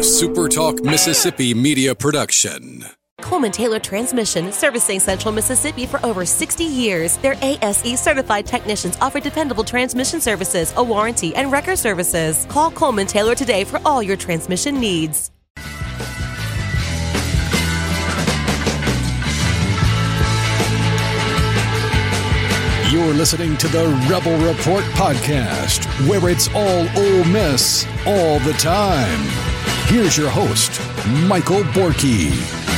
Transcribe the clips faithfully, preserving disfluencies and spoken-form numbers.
a SuperTalk Mississippi media production. Coleman Taylor Transmission, servicing Central Mississippi for over sixty years. Their A S E certified technicians offer dependable transmission services, a warranty, and wrecker services. Call Coleman Taylor today for all your transmission needs. You're listening to the Rebel Report podcast, where it's all Ole Miss all the time. Here's your host, Michael Borky.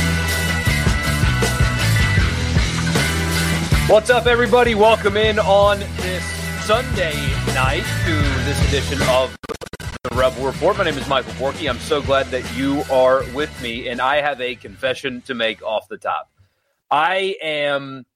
What's up, everybody? Welcome in on this Sunday night to this edition of the Rebel Report. My name is Michael Borky. I'm so glad that you are with me, and I have a confession to make off the top. I am...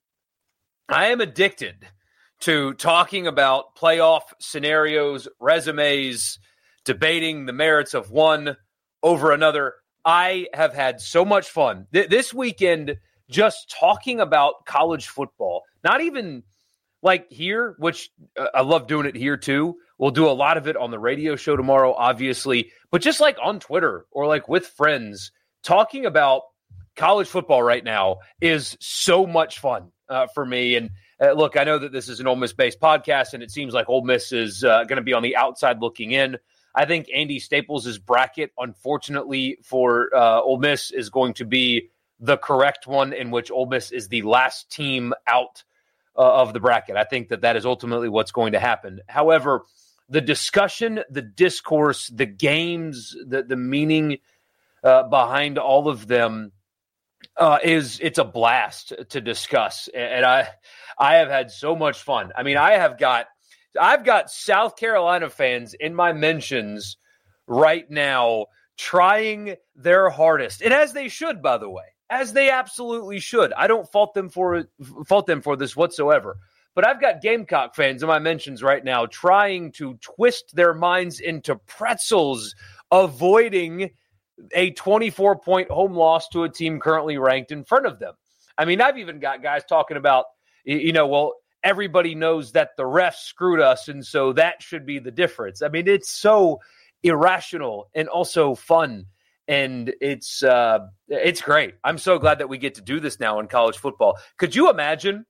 I am addicted to talking about playoff scenarios, resumes, debating the merits of one over another. I have had so much fun Th- this weekend just talking about college football. Not even like here, which uh, I love doing it here too. We'll do a lot of it on the radio show tomorrow, obviously, but just like on Twitter or like with friends, talking about college football right now is so much fun. Uh, for me. And uh, look, I know that this is an Ole Miss-based podcast, and it seems like Ole Miss is uh, going to be on the outside looking in. I think Andy Staples' bracket, unfortunately for uh, Ole Miss, is going to be the correct one, in which Ole Miss is the last team out uh, of the bracket. I think that that is ultimately what's going to happen. However, the discussion, the discourse, the games, the, the meaning uh, behind all of them, Uh, is it's a blast to discuss, and I I have had so much fun. I mean, I have got I've got South Carolina fans in my mentions right now trying their hardest, and as they should, by the way, as they absolutely should. I don't fault them for fault them for this whatsoever. But I've got Gamecock fans in my mentions right now trying to twist their minds into pretzels, avoiding a twenty-four point home loss to a team currently ranked in front of them. I mean, I've even got guys talking about, you know, well, everybody knows that the refs screwed us, and so that should be the difference. I mean, it's so irrational and also fun, and it's uh, it's great. I'm so glad that we get to do this now in college football. Could you imagine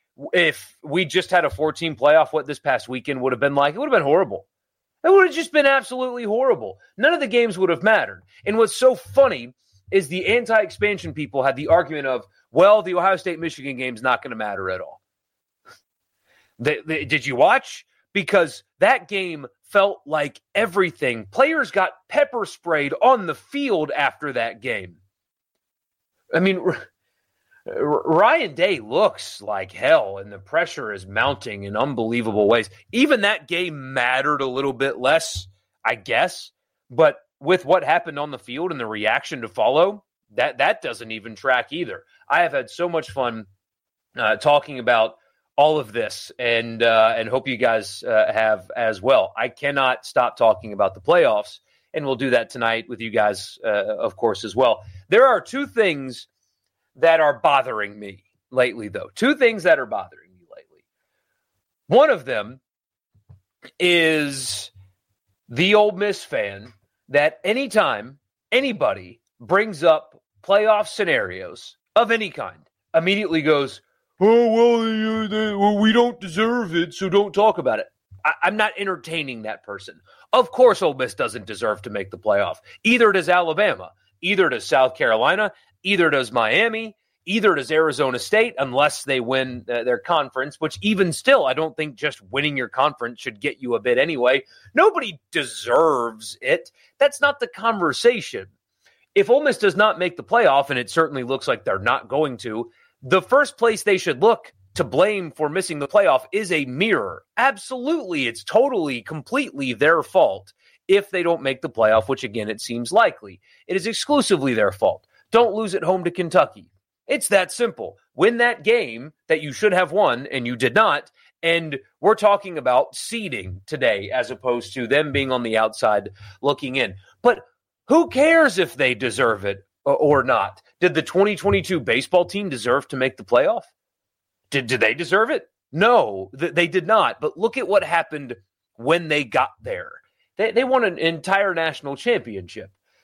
if we just had a four-team playoff, what this past weekend would have been like? It would have been horrible. It would have just been absolutely horrible. None of the games would have mattered. And what's so funny is the anti-expansion people had the argument of, well, the Ohio State-Michigan game's not going to matter at all. They, they, did you watch? Because that game felt like everything. Players got pepper sprayed on the field after that game. I mean, Ryan Day looks like hell, and the pressure is mounting in unbelievable ways. Even that game mattered a little bit less, I guess. But with what happened on the field and the reaction to follow, that, that doesn't even track either. I have had so much fun uh, talking about all of this, and uh, and hope you guys uh, have as well. I cannot stop talking about the playoffs, and we'll do that tonight with you guys, uh, of course, as well. There are two things that are bothering me lately, though. Two things that are bothering me lately. One of them is the Ole Miss fan that anytime anybody brings up playoff scenarios of any kind, immediately goes, oh, well, uh, they, well, we don't deserve it, so don't talk about it. I, I'm not entertaining that person. Of course Ole Miss doesn't deserve to make the playoff. Either does Alabama. Either does South Carolina. Either does Miami, either does Arizona State, unless they win uh, their conference, which even still, I don't think just winning your conference should get you a bid anyway. Nobody deserves it. That's not the conversation. If Ole Miss does not make the playoff, and it certainly looks like they're not going to, the first place they should look to blame for missing the playoff is a mirror. Absolutely, it's totally, completely their fault if they don't make the playoff, which again, it seems likely. It is exclusively their fault. Don't lose at home to Kentucky. It's that simple. Win that game that you should have won and you did not. And we're talking about seeding today as opposed to them being on the outside looking in. But who cares if they deserve it or not? Did the twenty twenty-two baseball team deserve to make the playoff? Did, did they deserve it? No, th- they did not. But look at what happened when they got there. They, they won an entire national championship.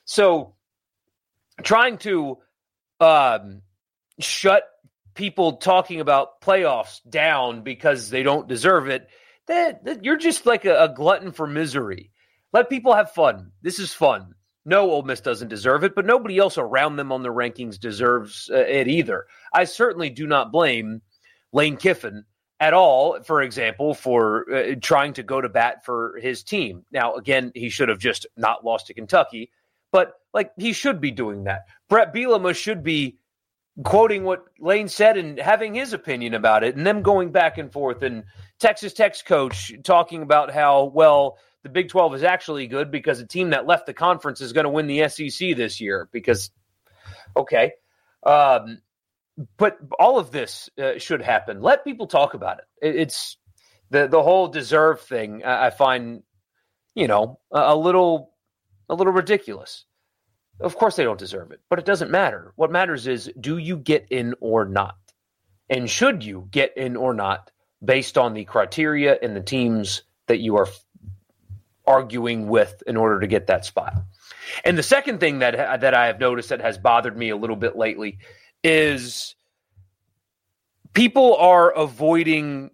So trying to um, shut people talking about playoffs down because they don't deserve it, that, that you're just like a, a glutton for misery. Let people have fun. This is fun. No, Ole Miss doesn't deserve it, but nobody else around them on the rankings deserves uh, it either. I certainly do not blame Lane Kiffin at all, for example, for uh, trying to go to bat for his team. Now, again, he should have just not lost to Kentucky, but like he should be doing that. Brett Bielema should be quoting what Lane said and having his opinion about it, and them going back and forth, and Texas Tech's coach talking about how, well, the Big twelve is actually good because a team that left the conference is going to win the S E C this year because, okay. Um, but all of this uh, should happen. Let people talk about it. it it's the, the whole deserve thing I, I find, you know, a, a little, a little ridiculous. Of course they don't deserve it, but it doesn't matter. What matters is, do you get in or not? And should you get in or not based on the criteria and the teams that you are arguing with in order to get that spot? And the second thing that, that I have noticed that has bothered me a little bit lately is people are avoiding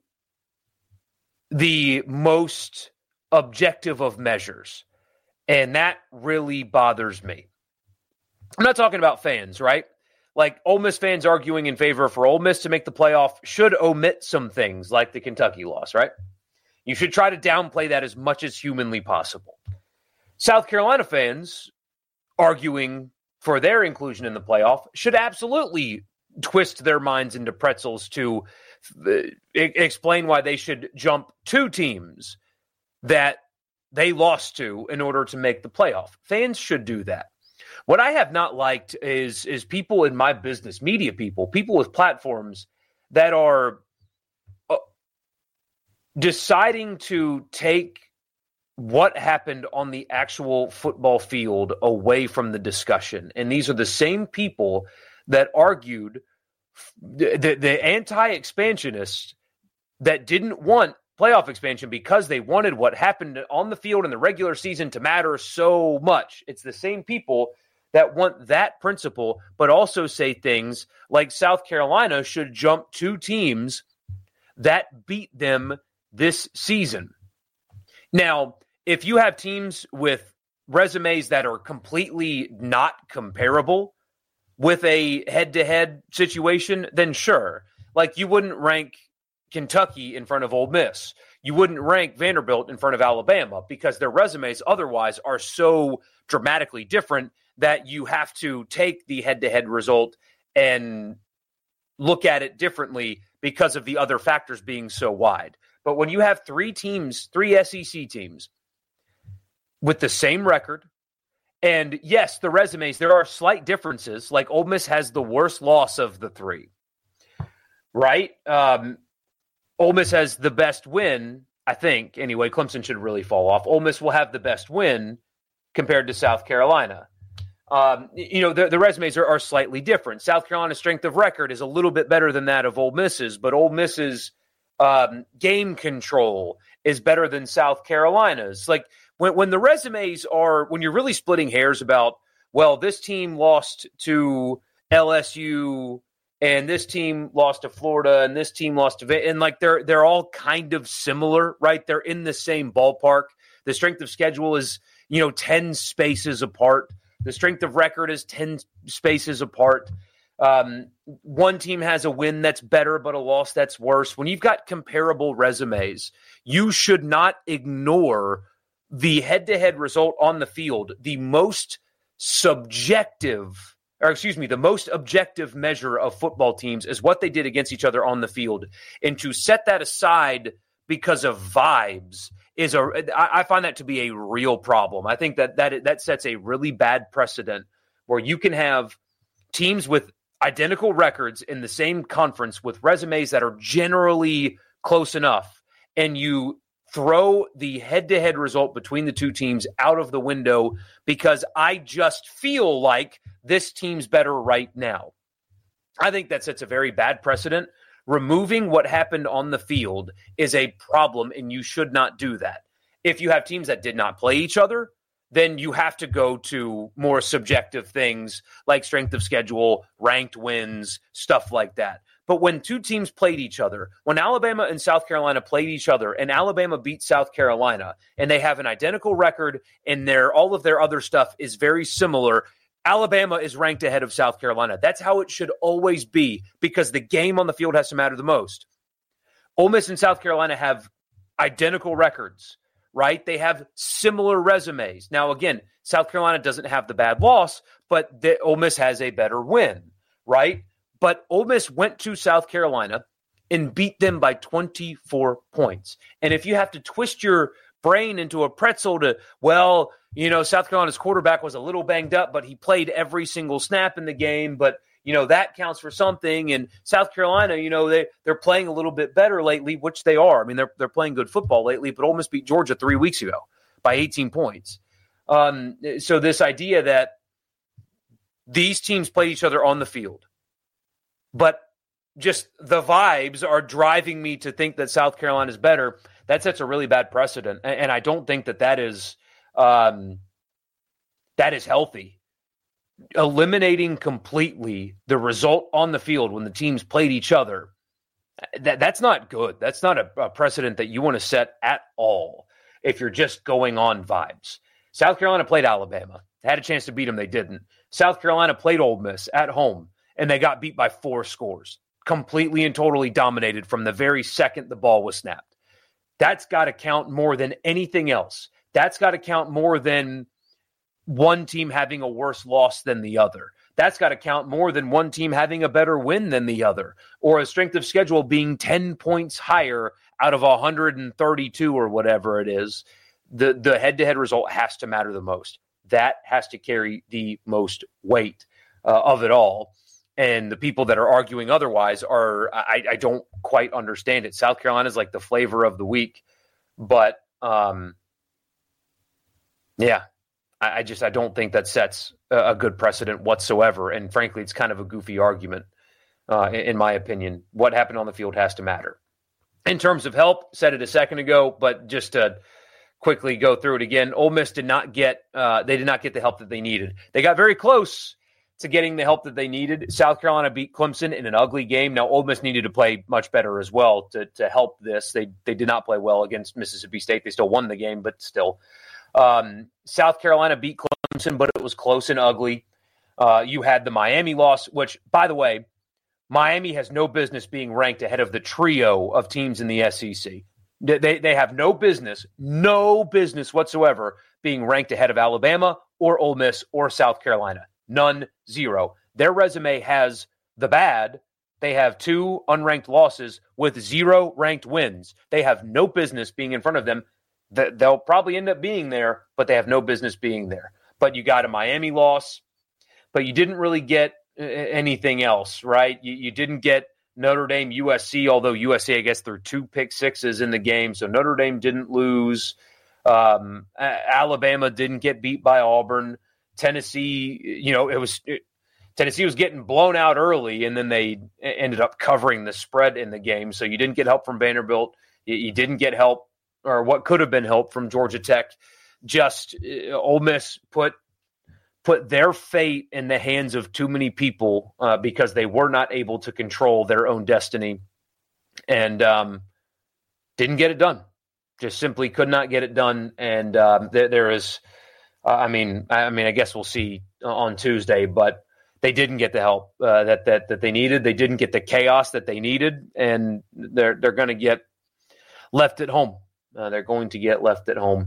the most objective of measures. And that really bothers me. I'm not talking about fans, right? Like Ole Miss fans arguing in favor for Ole Miss to make the playoff should omit some things like the Kentucky loss, right? You should try to downplay that as much as humanly possible. South Carolina fans arguing for their inclusion in the playoff should absolutely twist their minds into pretzels to uh, explain why they should jump two teams that they lost to in order to make the playoff. Fans should do that. What I have not liked is, is people in my business, media people, people with platforms that are uh, deciding to take what happened on the actual football field away from the discussion. And these are the same people that argued, the, the, the anti-expansionists that didn't want playoff expansion because they wanted what happened on the field in the regular season to matter so much. It's the same people that want that principle, but also say things like South Carolina should jump two teams that beat them this season. Now, if you have teams with resumes that are completely not comparable with a head-to-head situation, then sure. Like you wouldn't rank Kentucky in front of Ole Miss. You wouldn't rank Vanderbilt in front of Alabama because their resumes otherwise are so dramatically different that you have to take the head-to-head result and look at it differently because of the other factors being so wide. But when you have three teams, three S E C teams with the same record, and yes, the resumes, there are slight differences. Like Ole Miss has the worst loss of the three, right? Um, Ole Miss has the best win, I think. Anyway, Clemson should really fall off. Ole Miss will have the best win compared to South Carolina. Um, you know, the, the resumes are, are slightly different. South Carolina's strength of record is a little bit better than that of Ole Miss's, but Ole Miss's um, game control is better than South Carolina's. Like when, when the resumes are, when you're really splitting hairs about, well, this team lost to L S U and this team lost to Florida and this team lost to, and like they're, they're all kind of similar, right? They're in the same ballpark. The strength of schedule is, you know, ten spaces apart. The strength of record is ten spaces apart. Um, one team has a win that's better, but a loss that's worse. When you've got comparable resumes, you should not ignore the head-to-head result on the field, the most subjective, or excuse me, the most objective measure of football teams is what they did against each other on the field. And to set that aside because of vibes is a, I find that to be a real problem. I think that that that sets a really bad precedent where you can have teams with identical records in the same conference with resumes that are generally close enough, and you throw the head-to-head result between the two teams out of the window because I just feel like this team's better right now. I think that sets a very bad precedent. Removing what happened on the field is a problem, and you should not do that. If you have teams that did not play each other, then you have to go to more subjective things like strength of schedule, ranked wins, stuff like that. But when two teams played each other, when Alabama and South Carolina played each other and Alabama beat South Carolina and they have an identical record and their all of their other stuff is very similar, Alabama is ranked ahead of South Carolina. That's how it should always be because the game on the field has to matter the most. Ole Miss and South Carolina have identical records, right? They have similar resumes. Now, again, South Carolina doesn't have the bad loss, but the, Ole Miss has a better win, right? But Ole Miss went to South Carolina and beat them by twenty-four points. And if you have to twist your brain into a pretzel to, well, you know, South Carolina's quarterback was a little banged up, but he played every single snap in the game, but, you know, that counts for something. And South Carolina, you know, they, they're playing a little bit better lately, which they are. I mean, they're they're playing good football lately, but Ole Miss beat Georgia three weeks ago by eighteen points. Um, so this idea that these teams played each other on the field, but just the vibes are driving me to think that South Carolina is better, that sets a really bad precedent. And I don't think that that is, um, that is healthy. Eliminating completely the result on the field when the teams played each other, that, that's not good. That's not a, a precedent that you want to set at all if you're just going on vibes. South Carolina played Alabama. Had a chance to beat them. They didn't. South Carolina played Ole Miss at home, and they got beat by four scores. Completely and totally dominated from the very second the ball was snapped. That's got to count more than anything else. That's got to count more than one team having a worse loss than the other. That's got to count more than one team having a better win than the other, or a strength of schedule being ten points higher out of one hundred thirty-two or whatever it is. The, the head-to-head result has to matter the most. That has to carry the most weight uh, of it all. And the people that are arguing otherwise are, I, I don't quite understand it. South Carolina is like the flavor of the week. But, um, yeah, I, I just I don't think that sets a, a good precedent whatsoever. And frankly, it's kind of a goofy argument, uh, in, in my opinion. What happened on the field has to matter. In terms of help, said it a second ago, but just to quickly go through it again, Ole Miss did not get uh, they did not get the help that they needed. They got very close to getting the help that they needed. South Carolina beat Clemson in an ugly game. Now, Ole Miss needed to play much better as well to to help this. They they did not play well against Mississippi State. They still won the game, but still. Um, South Carolina beat Clemson, but it was close and ugly. Uh, you had the Miami loss, which, by the way, Miami has no business being ranked ahead of the trio of teams in the S E C. They they have no business, no business whatsoever being ranked ahead of Alabama or Ole Miss or South Carolina. None, zero. Their resume has the bad. They have two unranked losses with zero ranked wins. They have no business being in front of them. They'll probably end up being there, but they have no business being there. But you got a Miami loss, but you didn't really get anything else, right? You, you didn't get Notre Dame, U S C, although U S C, I guess, threw two pick sixes in the game, so Notre Dame didn't lose. Um, Alabama didn't get beat by Auburn. Tennessee, you know, it was it, Tennessee was getting blown out early, and then they ended up covering the spread in the game. So you didn't get help from Vanderbilt. You, you didn't get help, or what could have been help, from Georgia Tech. Just uh, Ole Miss put put their fate in the hands of too many people uh, because they were not able to control their own destiny, and um, didn't get it done. Just simply could not get it done. And um, there, there is. Uh, I mean, I mean, I guess we'll see on Tuesday, but they didn't get the help uh, that that that they needed. They didn't get the chaos that they needed, and they're they're going to get left at home. Uh, they're going to get left at home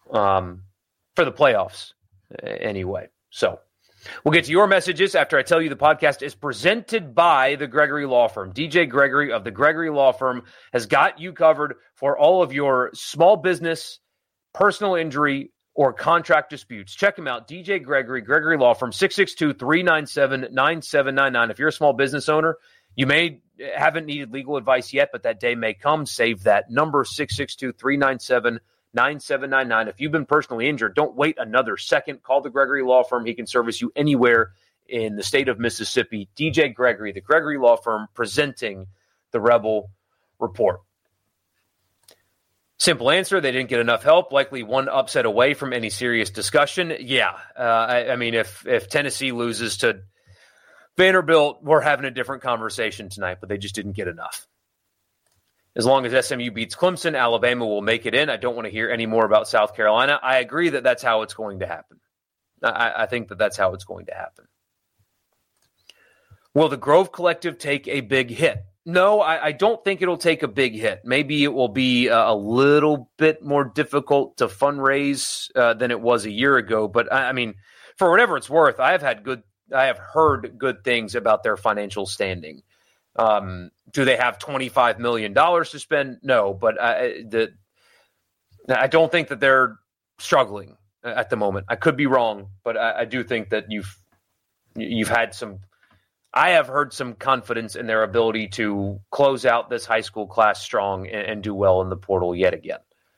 um, for the playoffs anyway. So we'll get to your messages after I tell you the podcast is presented by the Gregory Law Firm. D J Gregory of the Gregory Law Firm has got you covered for all of your small business, personal injury, or contract disputes. Check him out, D J Gregory, Gregory Law Firm, six six two, three nine seven, nine seven nine nine. If you're a small business owner, you may haven't needed legal advice yet, but that day may come. Save that number, six six two, three nine seven, nine seven nine nine. If you've been personally injured, don't wait another second. Call the Gregory Law Firm. He can service you anywhere in the state of Mississippi. D J Gregory, the Gregory Law Firm, presenting the Rebel Report. Simple answer, they didn't get enough help, likely one upset away from any serious discussion. Yeah, uh, I, I mean, if if Tennessee loses to Vanderbilt, we're having a different conversation tonight, but they just didn't get enough. As long as S M U beats Clemson, Alabama will make it in. I don't want to hear any more about South Carolina. I agree that that's how it's going to happen. I, I think that that's how it's going to happen. Will the Grove Collective take a big hit? No, I, I don't think it'll take a big hit. Maybe it will be a, a little bit more difficult to fundraise uh, than it was a year ago. But I, I mean, for whatever it's worth, I have had good, I have heard good things about their financial standing. Um, do they have twenty-five million dollars to spend? No, but I, the, I don't think that they're struggling at the moment. I could be wrong, but I, I do think that you've you've had some. I have heard some confidence in their ability to close out this high school class strong and, and do well in the portal yet again.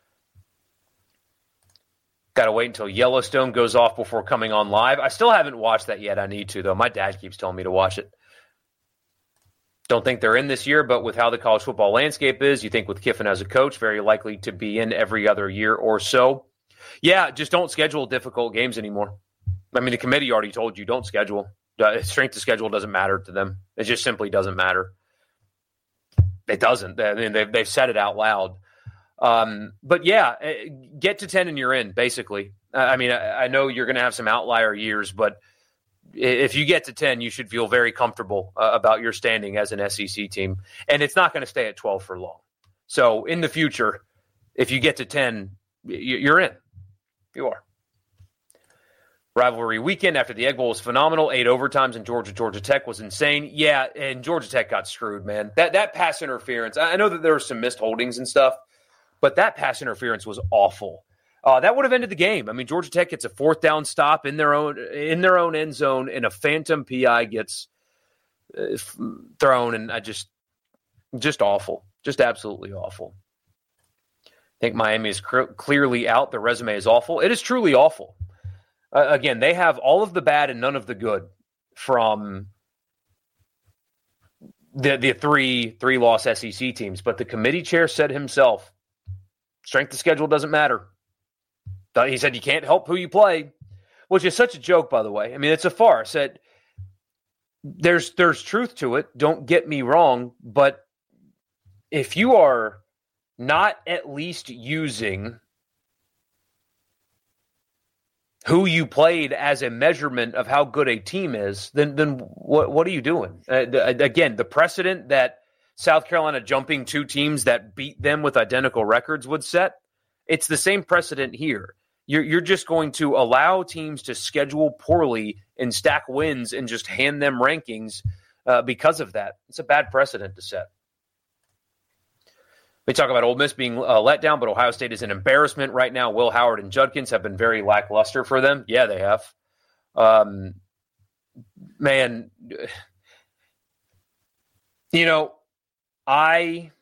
Got to wait until Yellowstone goes off before coming on live. I still haven't watched that yet. I need to, though. My dad keeps telling me to watch it. Don't think they're in this year, but with how the college football landscape is, you think with Kiffin as a coach, very likely to be in every other year or so. Yeah, just don't schedule difficult games anymore. I mean, the committee already told you, don't schedule. Strength of schedule doesn't matter to them. It just simply doesn't matter. It doesn't. I mean, they've, they've said it out loud. Um, but, yeah, get to ten and you're in, basically. I mean, I, I know you're going to have some outlier years, but if you get to ten, you should feel very comfortable uh, about your standing as an S E C team. And it's not going to stay at twelve for long. So in the future, if you get to ten, you're in. You are. Rivalry weekend after the Egg Bowl was phenomenal. Eight overtimes in Georgia. Georgia Tech was insane. Yeah, and Georgia Tech got screwed, man. That that pass interference, I know that there were some missed holdings and stuff, but that pass interference was awful. Uh, that would have ended the game. I mean, Georgia Tech gets a fourth down stop in their own in their own end zone, and a phantom P I gets uh, thrown, and I just just awful, just absolutely awful. I think Miami is cr- clearly out. The resume is awful. It is truly awful. Uh, again, they have all of the bad and none of the good from the the three three loss S E C teams. But the committee chair said himself, strength of schedule doesn't matter. He said you can't help who you play, which is such a joke, by the way. I mean, it's a farce. That there's there's truth to it. Don't get me wrong, but if you are not at least using who you played as a measurement of how good a team is, then then what what are you doing? Uh, the, again, the precedent that South Carolina jumping two teams that beat them with identical records would set, it's the same precedent here. You're you're just going to allow teams to schedule poorly and stack wins and just hand them rankings uh, because of that. It's a bad precedent to set. We talk about Ole Miss being uh, let down, but Ohio State is an embarrassment right now. Will Howard and Judkins have been very lackluster for them. Yeah, they have. Um, man, you know, I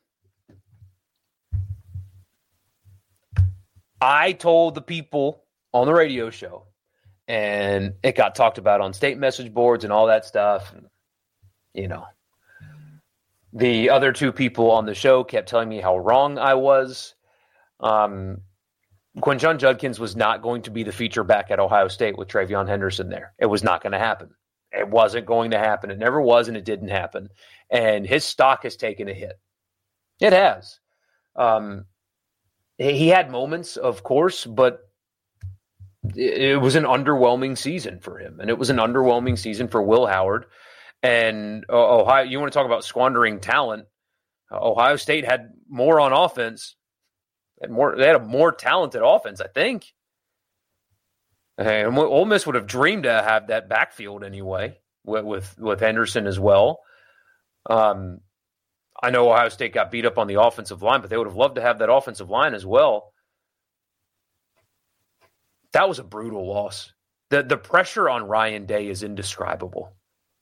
I told the people on the radio show, and it got talked about on state message boards and all that stuff. And, you know, the other two people on the show kept telling me how wrong I was. Um, Quinshon Judkins was not going to be the feature back at Ohio State with Travion Henderson there. It was not going to happen. It wasn't going to happen. It never was, and it didn't happen. And his stock has taken a hit. It has. Um, he had moments, of course, but it was an underwhelming season for him. And it was an underwhelming season for Will Howard. And uh, Ohio, you want to talk about squandering talent? Uh, Ohio State had more on offense. Had more, they had a more talented offense, I think. And Ole Miss would have dreamed to have that backfield anyway with with, with Henderson as well. Um, I know Ohio State got beat up on the offensive line, but they would have loved to have that offensive line as well. That was a brutal loss. The the pressure on Ryan Day is indescribable.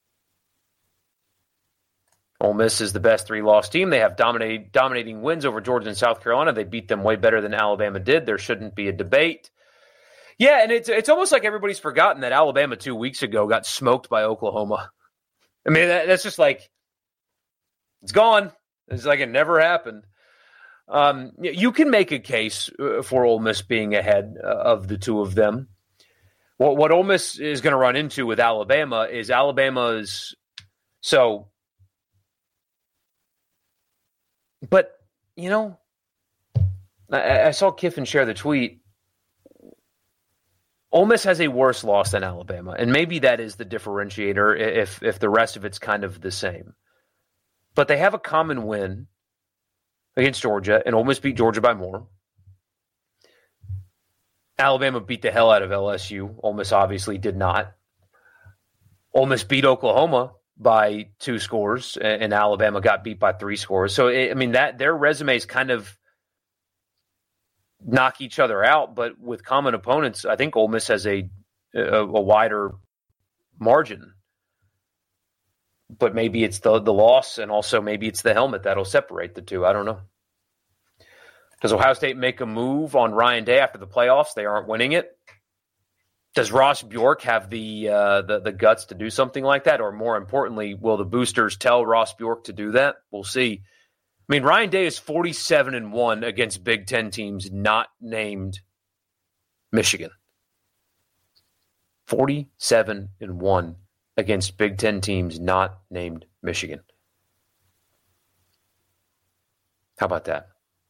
Ole Miss is the best three-loss team. They have dominate, dominating wins over Georgia and South Carolina. They beat them way better than Alabama did. There shouldn't be a debate. Yeah, and it's it's almost like everybody's forgotten that Alabama two weeks ago got smoked by Oklahoma. I mean, that, that's just like, it's gone. It's like it never happened. Um, you can make a case for Ole Miss being ahead of the two of them. What, what Ole Miss is going to run into with Alabama is Alabama's so. But you know, I, I saw Kiffin share the tweet. Ole Miss has a worse loss than Alabama, and maybe that is the differentiator if if the rest of it's kind of the same. But they have a common win against Georgia, and Ole Miss beat Georgia by more. Alabama beat the hell out of L S U. Ole Miss obviously did not. Ole Miss beat Oklahoma by two scores, and Alabama got beat by three scores. So, I mean, that their resumes kind of knock each other out, but with common opponents, I think Ole Miss has a, a, a wider margin. But maybe it's the, the loss, and also maybe it's the helmet that'll separate the two. I don't know. Does Ohio State make a move on Ryan Day after the playoffs? They aren't winning it. Does Ross Bjork have the, uh, the the guts to do something like that? Or more importantly, will the boosters tell Ross Bjork to do that? We'll see. I mean, Ryan Day is forty-seven and one against Big Ten teams not named Michigan. forty-seven and one against Big Ten teams not named Michigan. How about that?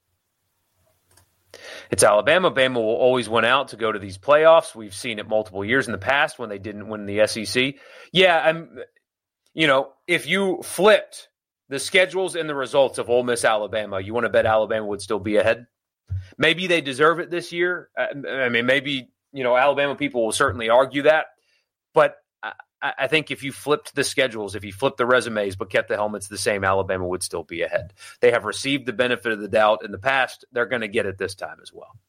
It's Alabama. Bama will always win out to go to these playoffs. We've seen it multiple years in the past when they didn't win the S E C. Yeah, I'm. You know, if you flipped the schedules and the results of Ole Miss, Alabama, you want to bet Alabama would still be ahead? Maybe they deserve it this year. I mean, maybe, you know, Alabama people will certainly argue that. But I, I think if you flipped the schedules, if you flipped the resumes but kept the helmets the same, Alabama would still be ahead. They have received the benefit of the doubt in the past. They're going to get it this time as well.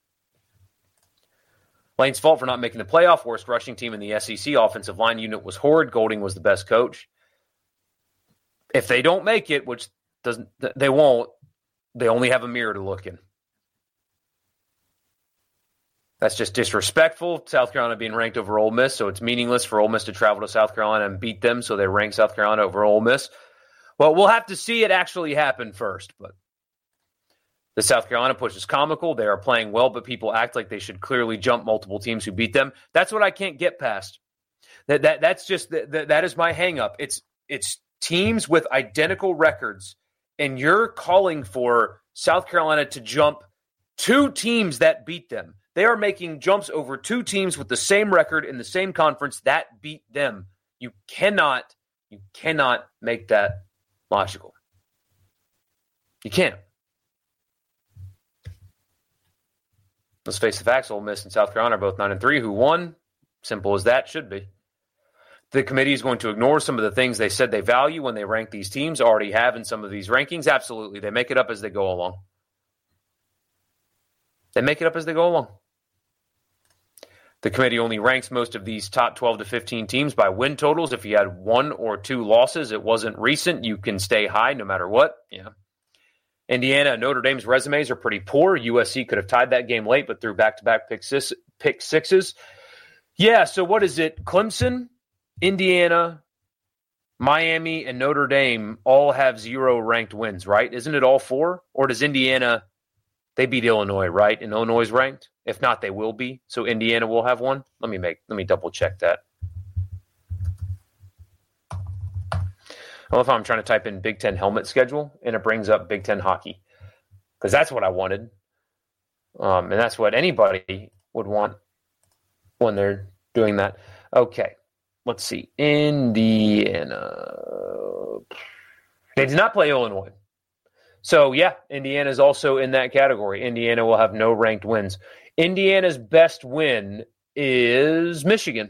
Lane's fault for not making the playoff. Worst rushing team in the S E C. Offensive line unit was horrid. Golding was the best coach. If they don't make it, which doesn't, they won't, they only have a mirror to look in. That's just disrespectful. South Carolina being ranked over Ole Miss, so it's meaningless for Ole Miss to travel to South Carolina and beat them, so they rank South Carolina over Ole Miss. Well, we'll have to see it actually happen first, but the South Carolina push is comical. They are playing well, but people act like they should clearly jump multiple teams who beat them. That's what I can't get past. That that that's just that, that is my hang up. It's it's teams with identical records, and you're calling for South Carolina to jump two teams that beat them. They are making jumps over two teams with the same record in the same conference that beat them. You cannot, you cannot make that logical. You can't. Let's face the facts. Ole Miss and South Carolina are both nine and three. Who won? Simple as that should be. The committee is going to ignore some of the things they said they value when they rank these teams. Already have in some of these rankings. Absolutely, they make it up as they go along. They make it up as they go along. The committee only ranks most of these top twelve to fifteen teams by win totals. If you had one or two losses, it wasn't recent, you can stay high no matter what. Yeah. Indiana and Notre Dame's resumes are pretty poor. U S C could have tied that game late, but threw back-to-back pick, six, pick sixes. Yeah, so what is it? Clemson, Indiana, Miami, and Notre Dame all have zero ranked wins, right? Isn't it all four? Or does Indiana... They beat Illinois, right? And Illinois is ranked. If not, they will be. So Indiana will have one. Let me make. Let me double check that. I love how I'm trying to type in Big Ten helmet schedule, and it brings up Big Ten hockey because that's what I wanted, um, and that's what anybody would want when they're doing that. Okay, let's see. Indiana. They did not play Illinois. So, yeah, Indiana is also in that category. Indiana will have no ranked wins. Indiana's best win is Michigan.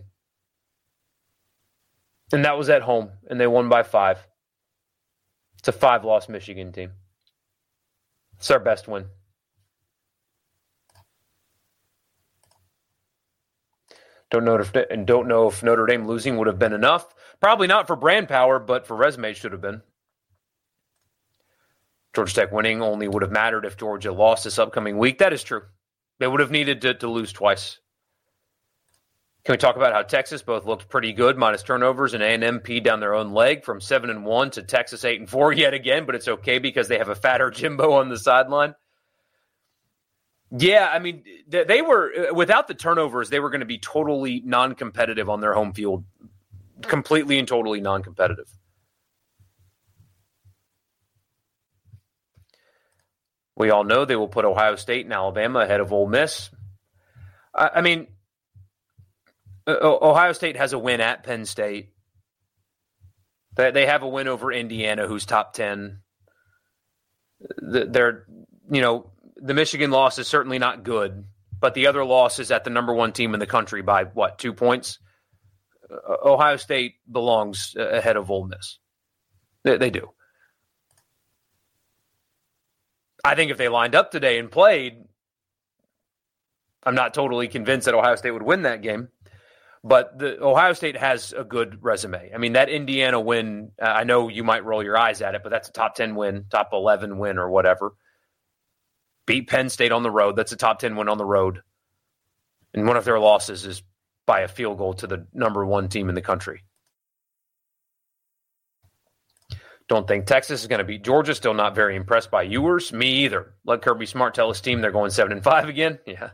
And that was at home, and they won by five. It's a five-loss Michigan team. It's our best win. Don't know if, and don't know if Notre Dame losing would have been enough. Probably not for brand power, but for resume should have been. Georgia Tech winning only would have mattered if Georgia lost this upcoming week. That is true. They would have needed to, to lose twice. Can we talk about how Texas both looked pretty good, minus turnovers, and A and M peed down their own leg from seven and one to Texas eight and four yet again, but it's okay because they have a fatter Jimbo on the sideline. Yeah, I mean, they were, without the turnovers, they were going to be totally non-competitive on their home field. Completely and totally non-competitive. We all know they will put Ohio State and Alabama ahead of Ole Miss. I, I mean, Ohio State has a win at Penn State. They, they have a win over Indiana, who's top ten. They're, you know, the Michigan loss is certainly not good, but the other loss is at the number one team in the country by, what, two points? Uh, Ohio State belongs ahead of Ole Miss. They, they do. I think if they lined up today and played, I'm not totally convinced that Ohio State would win that game. But the Ohio State has a good resume. I mean, that Indiana win, uh, I know you might roll your eyes at it, but that's a top ten win, top eleven win or whatever. Beat Penn State on the road. That's a top ten win on the road. And one of their losses is by a field goal to the number one team in the country. Don't think Texas is going to beat Georgia. Still not very impressed by Ewers. Me either. Let Kirby Smart tell his team they're going seven and five again. Yeah.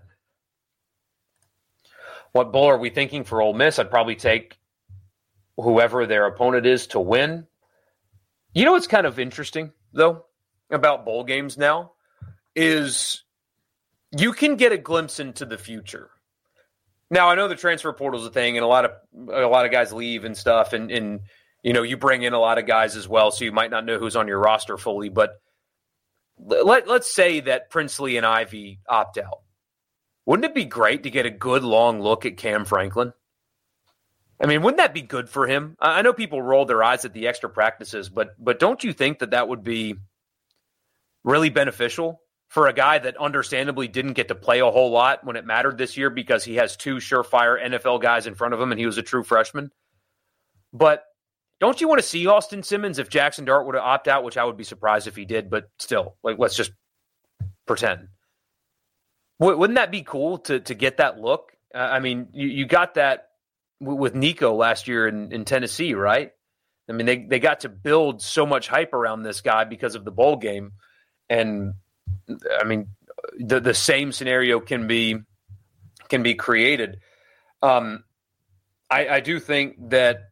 What bowl are we thinking for Ole Miss? I'd probably take whoever their opponent is to win. You know what's kind of interesting, though, about bowl games now is you can get a glimpse into the future. Now, I know the transfer portal is a thing, and a lot of a lot of guys leave and stuff, and, and you know you bring in a lot of guys as well, so you might not know who's on your roster fully. But let, let's say that Princely and Ivy opt out. Wouldn't it be great to get a good long look at Cam Franklin? I mean, wouldn't that be good for him? I know people roll their eyes at the extra practices, but but don't you think that that would be really beneficial for a guy that understandably didn't get to play a whole lot when it mattered this year because he has two surefire N F L guys in front of him and he was a true freshman? But don't you want to see Austin Simmons if Jackson Dart would have opted out, which I would be surprised if he did, but still, like, let's just pretend. Wouldn't that be cool to to get that look? Uh, I mean, you, you got that w- with Nico last year in, in Tennessee, right? I mean, they, they got to build so much hype around this guy because of the bowl game. And, I mean, the the same scenario can be can be created. Um, I, I do think that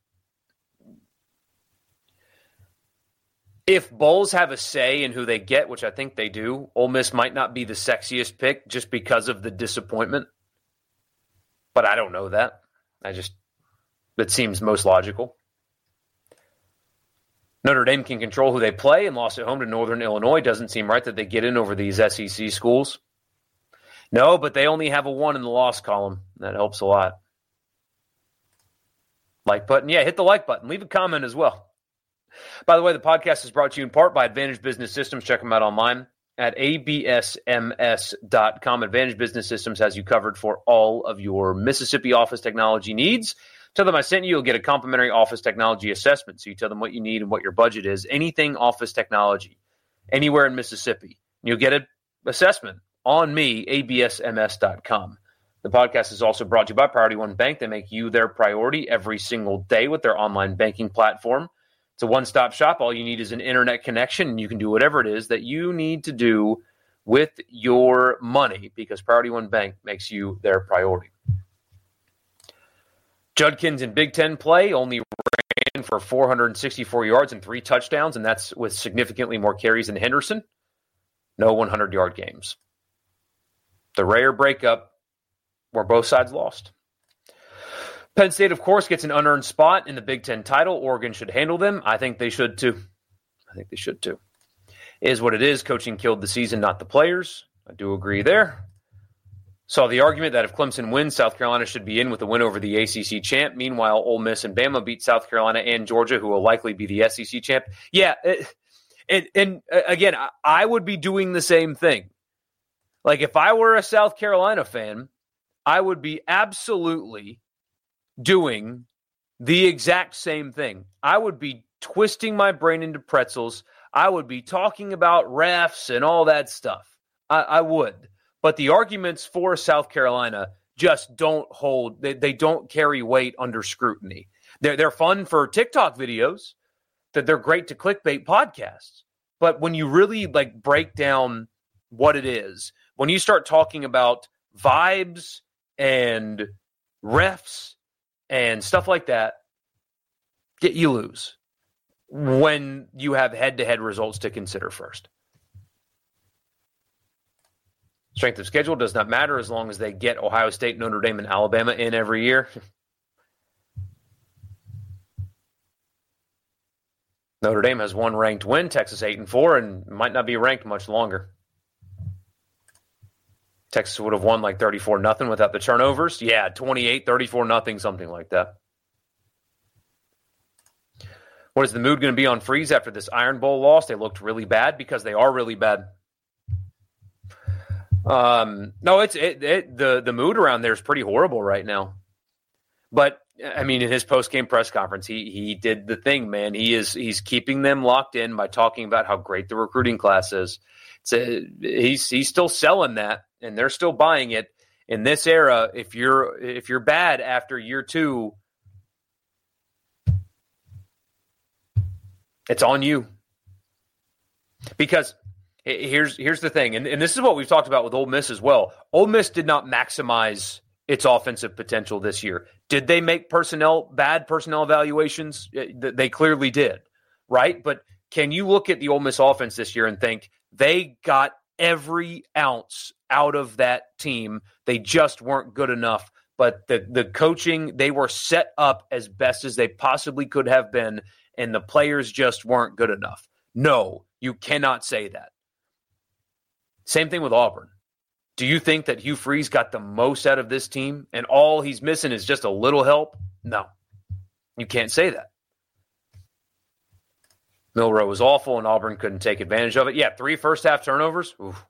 if bowls have a say in who they get, which I think they do, Ole Miss might not be the sexiest pick just because of the disappointment. But I don't know that. I just, it seems most logical. Notre Dame can control who they play and lost at home to Northern Illinois. Doesn't seem right that they get in over these S E C schools. No, but they only have a one in the loss column. That helps a lot. Like button. Yeah, hit the like button. Leave a comment as well. By the way, the podcast is brought to you in part by Advantage Business Systems. Check them out online at A B S M S dot com. Advantage Business Systems has you covered for all of your Mississippi office technology needs. Tell them I sent you. You'll get a complimentary office technology assessment. So you tell them what you need and what your budget is. Anything office technology, anywhere in Mississippi. You'll get an assessment on me, A B S M S dot com. The podcast is also brought to you by Priority One Bank. They make you their priority every single day with their online banking platform. It's a one-stop shop. All you need is an internet connection, and you can do whatever it is that you need to do with your money because Priority One Bank makes you their priority. Judkins in Big Ten play only ran for four hundred sixty-four yards and three touchdowns, and that's with significantly more carries than Henderson. No hundred-yard games. The rare breakup where both sides lost. Penn State, of course, gets an unearned spot in the Big Ten title. Oregon should handle them. I think they should, too. I think they should, too. It is what it is. Coaching killed the season, not the players. I do agree there. Saw the argument that if Clemson wins, South Carolina should be in with a win over the A C C champ. Meanwhile, Ole Miss and Bama beat South Carolina and Georgia, who will likely be the S E C champ. Yeah, it, it, and again, I, I would be doing the same thing. Like, if I were a South Carolina fan, I would be absolutely doing the exact same thing. I would be twisting my brain into pretzels. I would be talking about refs and all that stuff. I, I would. But the arguments for South Carolina just don't hold. They, they don't carry weight under scrutiny. They're, they're fun for TikTok videos. That they're great to clickbait podcasts. But when you really like break down what it is, when you start talking about vibes and refs and stuff like that, you lose when you have head-to-head results to consider first. Strength of schedule does not matter as long as they get Ohio State, Notre Dame, and Alabama in every year. Notre Dame has one ranked win, Texas eight and four, and might not be ranked much longer. Texas would have won like thirty-four nothing without the turnovers. Yeah, twenty-eight, thirty-four nothing, something like that. What is the mood going to be on Freeze after this Iron Bowl loss? They looked really bad because they are really bad. Um, no, it's it, it, the the mood around there is pretty horrible right now. But I mean, in his post-game press conference, he he did the thing, man. He is he's keeping them locked in by talking about how great the recruiting class is. It's a, he's he's still selling that, and they're still buying it. In this era, if you're if you're bad after year two, it's on you. Because here's here's the thing, and, and this is what we've talked about with Ole Miss as well. Ole Miss did not maximize its offensive potential this year. Did they make personnel bad personnel evaluations? They clearly did, right? But can you look at the Ole Miss offense this year and think they got every ounce out of that team? They just weren't good enough. But the the coaching, they were set up as best as they possibly could have been, and the players just weren't good enough. No, you cannot say that. Same thing with Auburn. Do you think that Hugh Freeze got the most out of this team and all he's missing is just a little help? No, you can't say that. Milroe was awful and Auburn couldn't take advantage of it. Yeah, three first-half turnovers. Oof.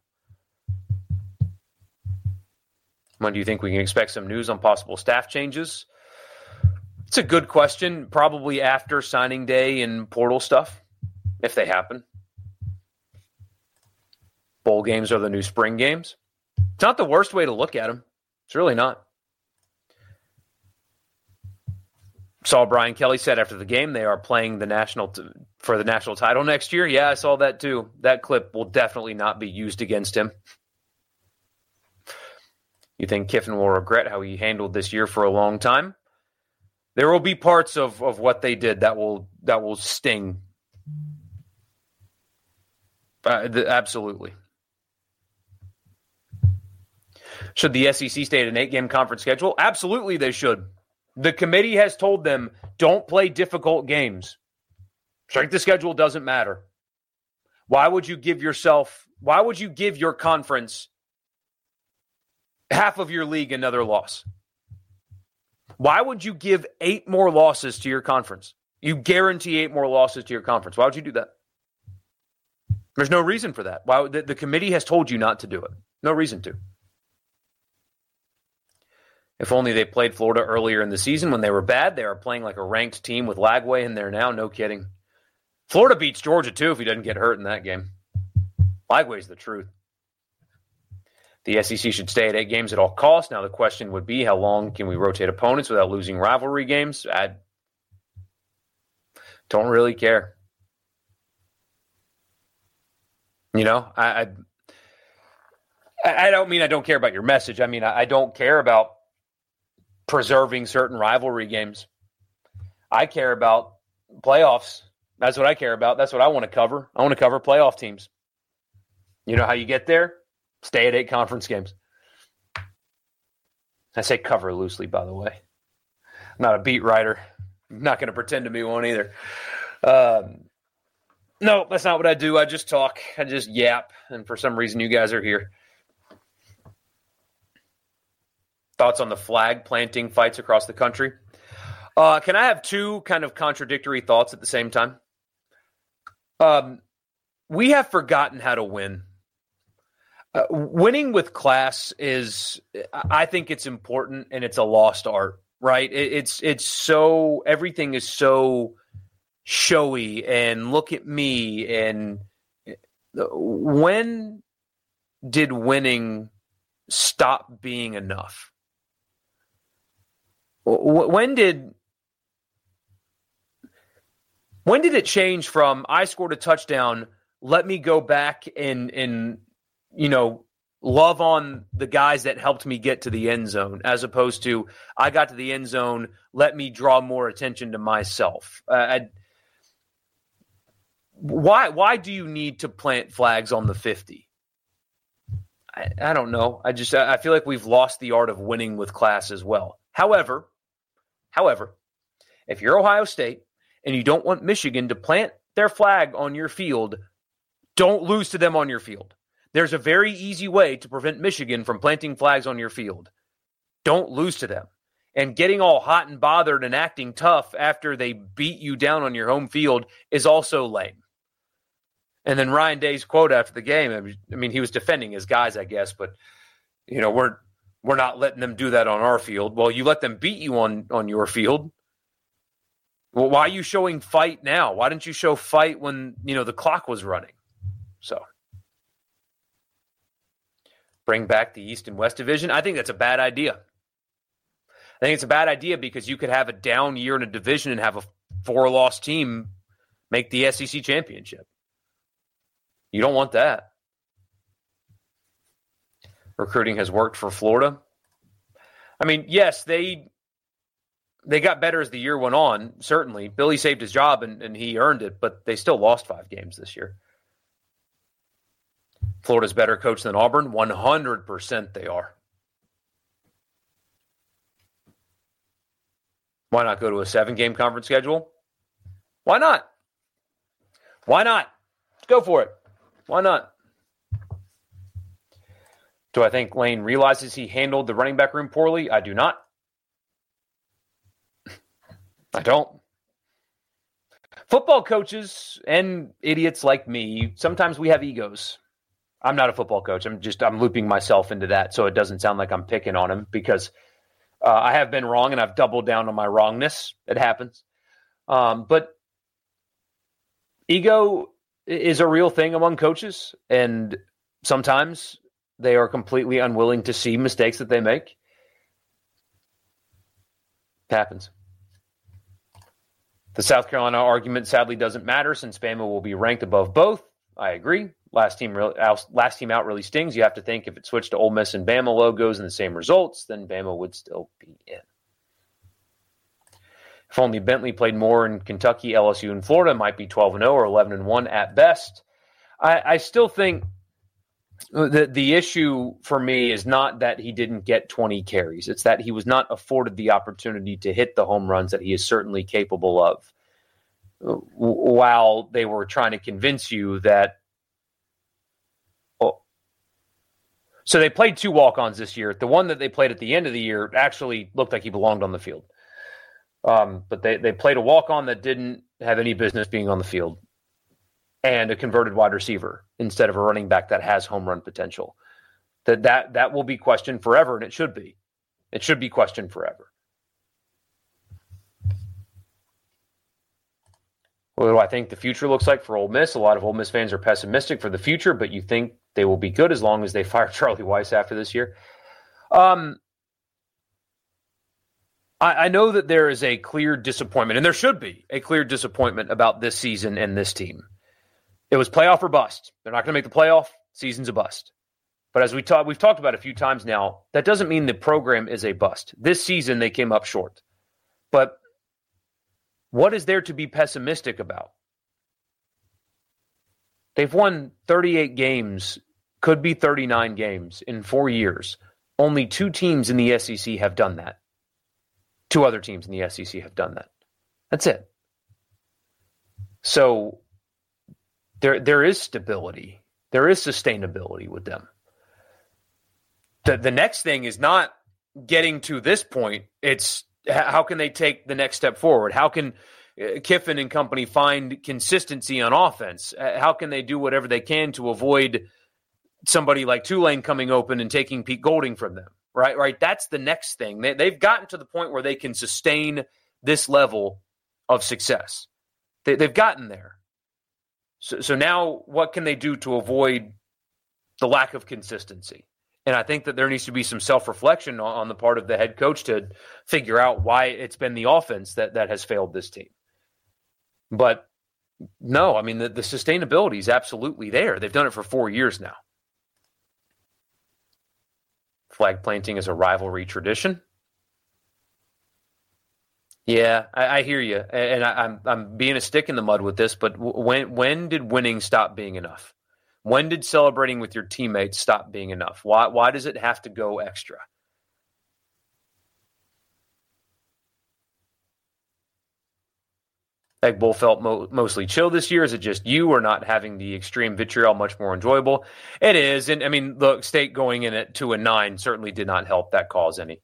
When do you think we can expect some news on possible staff changes? It's a good question. Probably after signing day and portal stuff, if they happen. Bowl games are the new spring games. It's not the worst way to look at them. It's really not. Saw Brian Kelly said after the game they are playing the national t- for the national title next year. Yeah, I saw that too. That clip will definitely not be used against him. You think Kiffin will regret how he handled this year for a long time? There will be parts of, of what they did that will that will sting. Uh, the, absolutely. Should the S E C stay at an eight-game conference schedule? Absolutely they should. The committee has told them, don't play difficult games. Strength of schedule doesn't matter. Why would you give yourself, why would you give your conference half of your league another loss? Why would you give eight more losses to your conference? You guarantee eight more losses to your conference. Why would you do that? There's no reason for that. Why the, the committee has told you not to do it. No reason to. If only they played Florida earlier in the season when they were bad. They are playing like a ranked team with Lagway in there now. No kidding. Florida beats Georgia, too, if he doesn't get hurt in that game. Lagway's the truth. The S E C should stay at eight games at all costs. Now the question would be, how long can we rotate opponents without losing rivalry games? I don't really care. You know, I I, I don't mean I don't care about your message. I mean, I, I don't care about preserving certain rivalry games. I care about playoffs. That's what I care about. That's what I want to cover. I want to cover playoff teams. You know how you get there? Stay at eight conference games. I say cover loosely, by the way. I'm not a beat writer. I'm not going to pretend to be one either. Um, no, that's not what I do. I just talk. I just yap. And for some reason, you guys are here. Thoughts on the flag planting fights across the country? Uh, can I have two kind of contradictory thoughts at the same time? Um, we have forgotten how to win. Uh, winning with class is, I think it's important, and it's a lost art, right? It, it's it's so, everything is so showy, and look at me, and when did winning stop being enough? When did when did it change from I scored a touchdown, let me go back and and you know love on the guys that helped me get to the end zone, as opposed to I got to the end zone, let me draw more attention to myself. Uh, I, why why do you need to plant flags on the fifty? I, I don't know. I just I feel like we've lost the art of winning with class as well. However, however, if you're Ohio State and you don't want Michigan to plant their flag on your field, don't lose to them on your field. There's a very easy way to prevent Michigan from planting flags on your field. Don't lose to them. And getting all hot and bothered and acting tough after they beat you down on your home field is also lame. And then Ryan Day's quote after the game, I mean, he was defending his guys, I guess, but, you know, we're we're not letting them do that on our field. Well, you let them beat you on, on your field. Well, why are you showing fight now? Why didn't you show fight when, you know, the clock was running? So bring back the East and West Division. I think that's a bad idea. I think it's a bad idea because you could have a down year in a division and have a four-loss team make the S E C championship. You don't want that. Recruiting has worked for Florida. I mean, yes, they they got better as the year went on, certainly. Billy saved his job and, and he earned it, but they still lost five games this year. Florida's better coach than Auburn. one hundred percent they are. Why not go to a seven-game conference schedule? Why not? Why not? Let's go for it. Why not? Do I think Lane realizes he handled the running back room poorly? I do not. I don't. Football coaches and idiots like me, sometimes we have egos. I'm not a football coach. I'm just, I'm looping myself into that so it doesn't sound like I'm picking on him because uh, I have been wrong and I've doubled down on my wrongness. It happens. Um, but ego is a real thing among coaches, and sometimes they are completely unwilling to see mistakes that they make. It happens. The South Carolina argument sadly doesn't matter since Bama will be ranked above both. I agree. Last team, last team out really stings. You have to think if it switched to Ole Miss and Bama logos and the same results, then Bama would still be in. If only Bentley played more in Kentucky, L S U, and Florida, it might be twelve and oh or eleven and one at best. I, I still think the the issue for me is not that he didn't get twenty carries. It's that he was not afforded the opportunity to hit the home runs that he is certainly capable of, while they were trying to convince you that. Oh, so they played two walk-ons this year. The one that they played at the end of the year actually looked like he belonged on the field. Um, but they, they played a walk-on that didn't have any business being on the field and a converted wide receiver instead of a running back that has home run potential. That that that will be questioned forever, and it should be. It should be questioned forever. What do I think the future looks like for Ole Miss? A lot of Ole Miss fans are pessimistic for the future, but you think they will be good as long as they fire Charlie Weis after this year. Um, I, I know that there is a clear disappointment, and there should be a clear disappointment about this season and this team. It was playoff or bust. They're not going to make the playoff. Season's a bust. But as we talk, we've talked about a few times now, that doesn't mean the program is a bust. This season, they came up short. But what is there to be pessimistic about? They've won thirty-eight games, could be thirty-nine games in four years. Only two teams in the S E C have done that. Two other teams in the S E C have done that. That's it. So there, there is stability. There is sustainability with them. The, the next thing is not getting to this point. It's how can they take the next step forward? How can Kiffin and company find consistency on offense? How can they do whatever they can to avoid somebody like Tulane coming open and taking Pete Golding from them? Right, right. That's the next thing. They, they've gotten to the point where they can sustain this level of success. They, they've gotten there. So, so now what can they do to avoid the lack of consistency? And I think that there needs to be some self-reflection on, on the part of the head coach to figure out why it's been the offense that, that has failed this team. But no, I mean, the, the sustainability is absolutely there. They've done it for four years now. Flag planting is a rivalry tradition. Yeah, I, I hear you, and I, I'm I'm being a stick in the mud with this. But when when did winning stop being enough? When did celebrating with your teammates stop being enough? Why why does it have to go extra? Egg Bowl felt mo- mostly chill this year. Is it just you, or not having the extreme vitriol much more enjoyable? It is, and I mean, look, State going in at two and nine certainly did not help that cause any.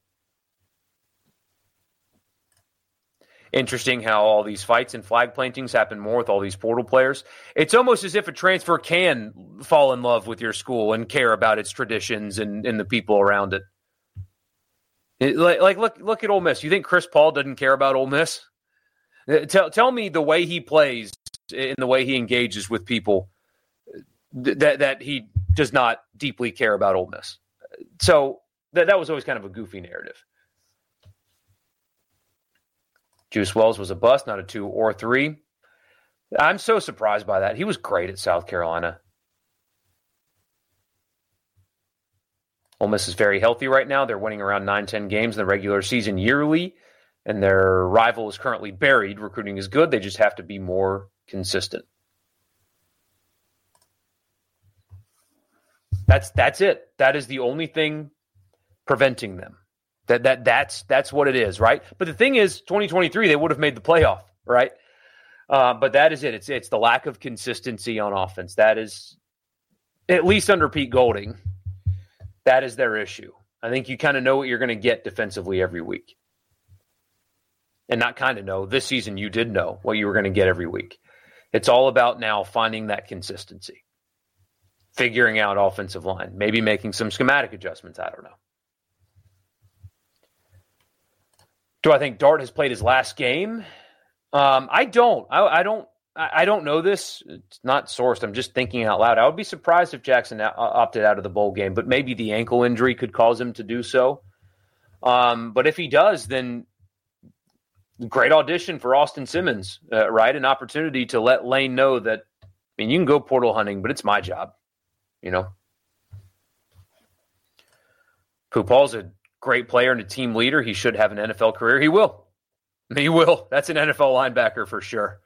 Interesting how all these fights and flag plantings happen more with all these portal players. It's almost as if a transfer can fall in love with your school and care about its traditions and, and the people around it. it like, like, look, look at Ole Miss. You think Chris Paul doesn't care about Ole Miss? Tell, tell me the way he plays and the way he engages with people that that he does not deeply care about Ole Miss. So that that was always kind of a goofy narrative. Juice Wells was a bust, not a two or three. I'm so surprised by that. He was great at South Carolina. Ole Miss is very healthy right now. They're winning around nine, ten games in the regular season yearly, and their rival is currently buried. Recruiting is good. They just have to be more consistent. That's that's it. That is the only thing preventing them. That that that's that's what it is, right? But the thing is, twenty twenty-three they would have made the playoff, right? Uh, but that is it. It's it's the lack of consistency on offense. That is, at least under Pete Golding, that is their issue. I think you kind of know what you're going to get defensively every week, and not kind of know. This season, you did know what you were going to get every week. It's all about now finding that consistency, figuring out offensive line, maybe making some schematic adjustments. I don't know. Do I think Dart has played his last game? Um, I don't. I, I don't. I don't know this. It's not sourced. I'm just thinking out loud. I would be surprised if Jackson opted out of the bowl game, but maybe the ankle injury could cause him to do so. Um, but if he does, then great audition for Austin Simmons, uh, right? An opportunity to let Lane know that, I mean, you can go portal hunting, but it's my job, you know? Pooh Paul's a great player and a team leader. He should have an N F L career. He will. He will. That's an N F L linebacker for sure.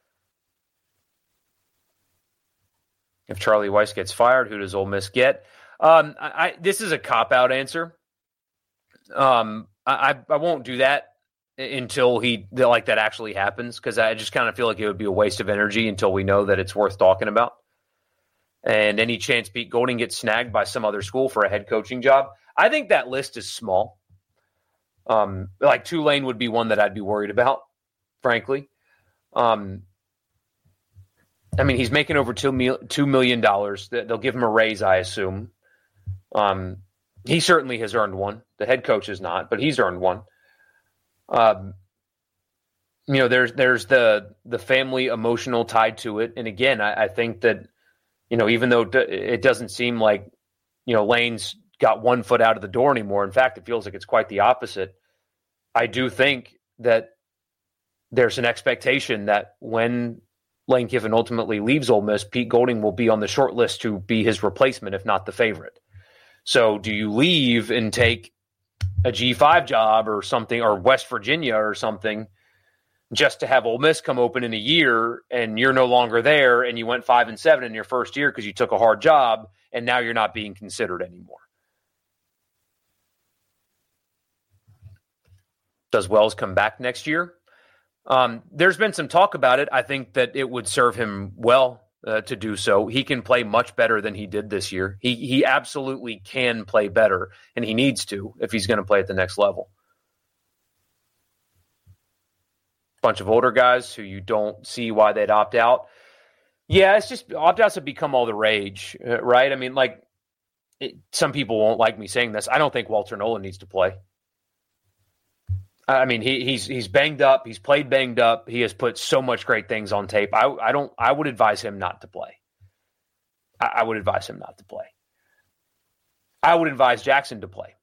If Charlie Weiss gets fired, who does Ole Miss get? Um, I, I, this is a cop-out answer. Um, I, I won't do that until he like that actually happens, because I just kind of feel like it would be a waste of energy until we know that it's worth talking about. And any chance Pete Golding gets snagged by some other school for a head coaching job, I think that list is small. Um, like Tulane would be one that I'd be worried about, frankly. Um, I mean, he's making over two million dollars. They'll give him a raise, I assume. Um, he certainly has earned one. The head coach is not, but he's earned one. Um, you know, there's there's the the family emotional tied to it. And again, I, I think that, you know, even though it doesn't seem like, you know, Lane's got one foot out of the door anymore. In fact, it feels like it's quite the opposite. I do think that there's an expectation that when Lane Kiffin ultimately leaves Ole Miss, Pete Golding will be on the short list to be his replacement, if not the favorite. So do you leave and take a G five job or something, or West Virginia or something, just to have Ole Miss come open in a year and you're no longer there and you went five and seven in your first year because you took a hard job and now you're not being considered anymore? Does Wells come back next year? Um, there's been some talk about it. I think that it would serve him well uh, to do so. He can play much better than he did this year. He he absolutely can play better, and he needs to if he's going to play at the next level. Bunch of older guys who you don't see why they'd opt out. Yeah, it's just opt-outs have become all the rage, uh, right? I mean, like, it, some people won't like me saying this. I don't think Walter Nolan needs to play. I mean, he, he's he's banged up. He's played banged up. He has put so much great things on tape. I I don't. I would advise him not to play. I, I would advise him not to play. I would advise Jackson to play.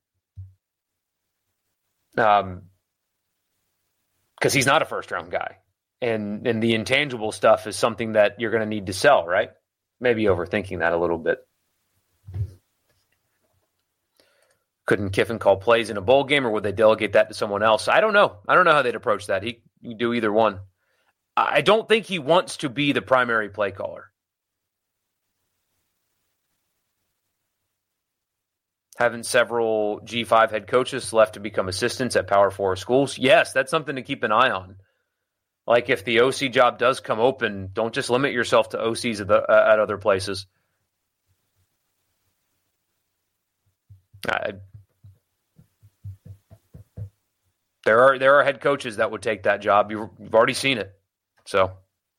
Um, because he's not a first round guy, and and the intangible stuff is something that you're going to need to sell, right? Maybe overthinking that a little bit. Couldn't Kiffin call plays in a bowl game, or would they delegate that to someone else? I don't know. I don't know how they'd approach that. He can do either one. I don't think he wants to be the primary play caller. Having several G five head coaches left to become assistants at Power Four schools. Yes, that's something to keep an eye on. Like if the O C job does come open, don't just limit yourself to O Cs at, the, uh, at other places. I, there are there are head coaches that would take that job. You've, you've already seen it. So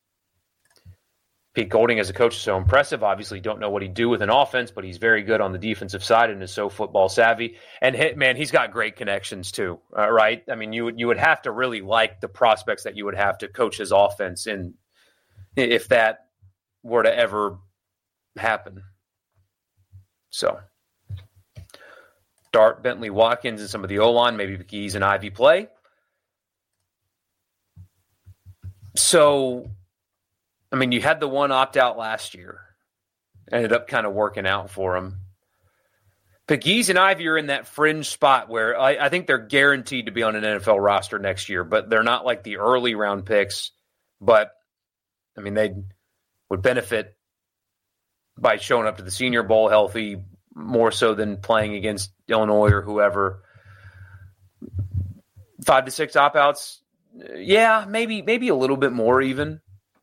Pete Golding as a coach is so impressive. Obviously, don't know what he'd do with an offense, but he's very good on the defensive side and is so football savvy. And hit, man, he's got great connections too, uh, right? I mean, you would you would have to really like the prospects that you would have to coach his offense in, if that were to ever happen. So, Dart, Bentley, Watkins, and some of the O-line, maybe McGee's and Ivy play. So, I mean, you had the one opt-out last year. Ended up kind of working out for him. Pegues and Ivy are in that fringe spot where I, I think they're guaranteed to be on an N F L roster next year, but they're not like the early round picks. But, I mean, they would benefit by showing up to the Senior Bowl healthy more so than playing against Illinois or whoever. Five to six opt-outs, yeah, maybe maybe a little bit more even.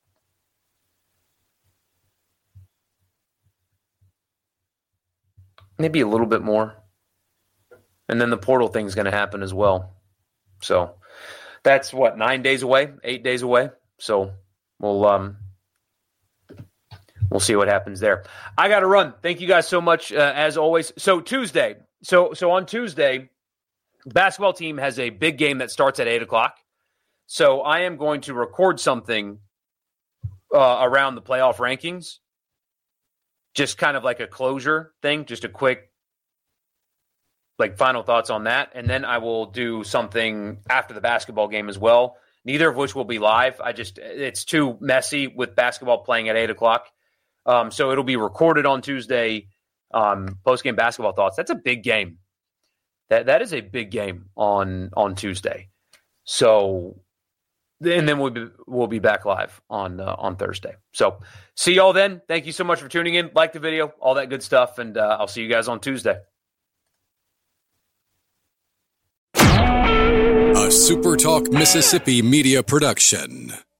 Maybe a little bit more. And then the portal thing is going to happen as well. So that's what, nine days away, eight days away. So we'll um, we'll see what happens there. I got to run. Thank you guys so much, uh, as always. So Tuesday. So so on Tuesday, the basketball team has a big game that starts at eight o'clock. So I am going to record something uh, around the playoff rankings. Just kind of like a closure thing, just a quick, like, final thoughts on that. And then I will do something after the basketball game as well, neither of which will be live. I just, it's too messy with basketball playing at eight o'clock. Um, so it'll be recorded on Tuesday, um, post-game basketball thoughts. That's a big game. That That is a big game on, on Tuesday. So, and then we'll be, we'll be back live on uh, on Thursday. So see y'all then. Thank you so much for tuning in. Like the video, all that good stuff, and uh, I'll see you guys on Tuesday. A SuperTalk Mississippi media production.